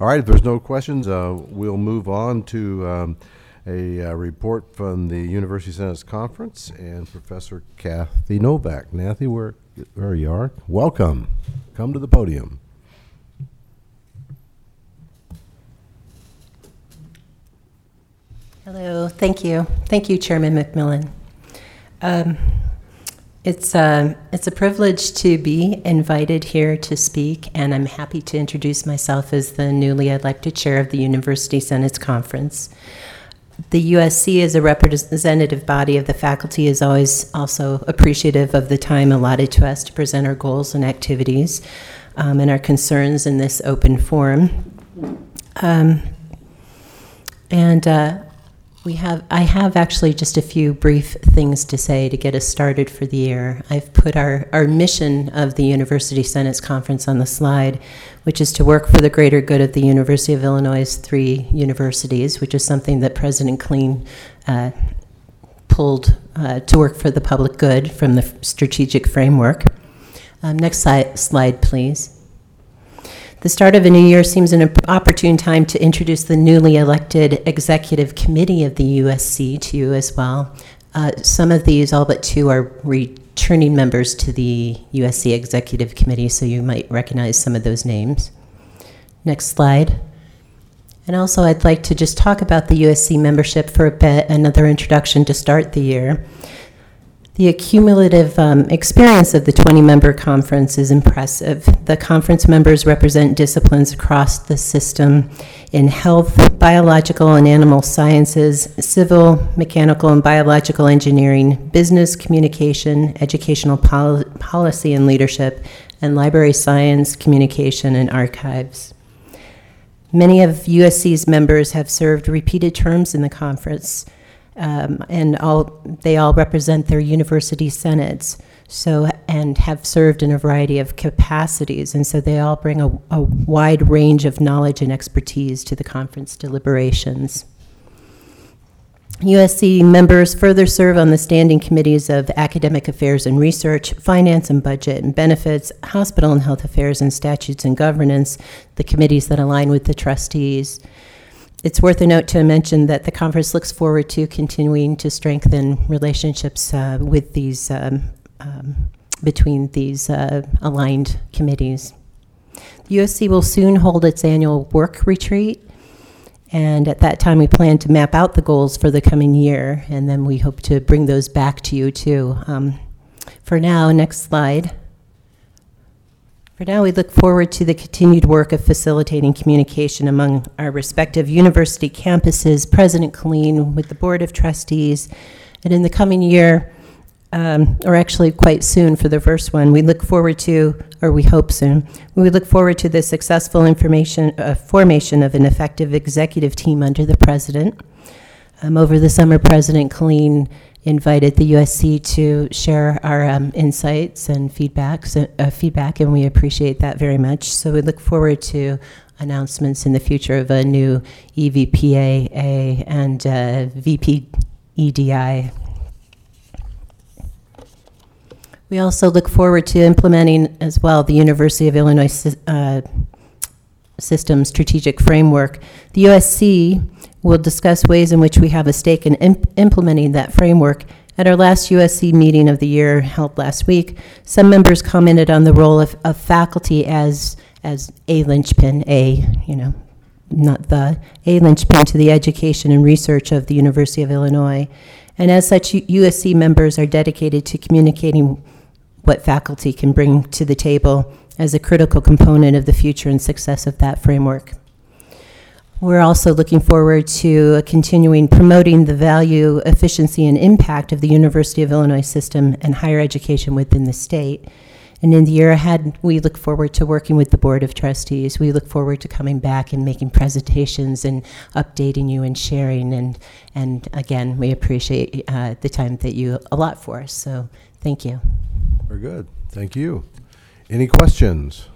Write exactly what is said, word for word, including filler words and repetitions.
All right, if there's no questions, uh, we'll move on to um, a uh, report from the University Senate's conference and Professor Kathy Novak. Kathy, where, where you are, welcome. Come to the podium. Hello, thank you. Thank you, Chairman McMillan. Um, it's, uh, it's a privilege to be invited here to speak, and I'm happy to introduce myself as the newly elected chair of the University Senate's conference. The U S C, as a representative body of the faculty, is always also appreciative of the time allotted to us to present our goals and activities um, and our concerns in this open forum. Um, and uh, We have, I have actually just a few brief things to say to get us started for the year. I've put our, our mission of the University Senate's conference on the slide, which is to work for the greater good of the University of Illinois' three universities, which is something that President Kleen uh, pulled uh, to work for the public good from the strategic framework. Um, next slide, slide, please. The start of a new year seems an opportune time to introduce the newly elected executive committee of the U S C to you as well. Uh, some of these, all but two, are returning members to the U S C executive committee, so you might recognize some of those names. Next slide. And also I'd like to just talk about the U S C membership for a bit, another introduction to start the year. The accumulative um, experience of the twenty-member conference is impressive. The conference members represent disciplines across the system in health, biological and animal sciences, civil, mechanical and biological engineering, business, communication, educational pol- policy and leadership, and library science, communication, and archives. Many of U S C's members have served repeated terms in the conference. Um, and all they all represent their university senates, so and have served in a variety of capacities, and so they all bring a, a wide range of knowledge and expertise to the conference deliberations. U S C members further serve on the standing committees of academic affairs and research, finance and budget and benefits, hospital and health affairs, and statutes and governance, the committees that align with the trustees. It's worth a note to mention that the conference looks forward to continuing to strengthen relationships uh, with these, um, um, between these uh, aligned committees. The U S C will soon hold its annual work retreat, and at that time we plan to map out the goals for the coming year, and then we hope to bring those back to you too. Um, for now, next slide. For now, we look forward to the continued work of facilitating communication among our respective university campuses, President Kleen, with the Board of Trustees, and in the coming year, um, or actually quite soon for the first one, we look forward to, or we hope soon, we look forward to the successful information uh, formation of an effective executive team under the President. Um, over the summer, President Kleen invited the U S C to share our um, insights and feedbacks, uh, feedback, and we appreciate that very much. So we look forward to announcements in the future of a new E V P A A and uh, V P E D I. We also look forward to implementing as well the University of Illinois uh, System Strategic Framework. The U S C will discuss ways in which we have a stake in imp- implementing that framework. At our last U S C meeting of the year held last week, some members commented on the role of, of faculty as as a linchpin, a, you know, not the, a linchpin to the education and research of the University of Illinois. And as such, U S C members are dedicated to communicating what faculty can bring to the table as a critical component of the future and success of that framework. We're also looking forward to uh, continuing promoting the value, efficiency, and impact of the University of Illinois system and higher education within the state. And in the year ahead, we look forward to working with the Board of Trustees. We look forward to coming back and making presentations and updating you and sharing. And, and again, we appreciate uh, the time that you allot for us. So thank you. Very good. Thank you. Any questions?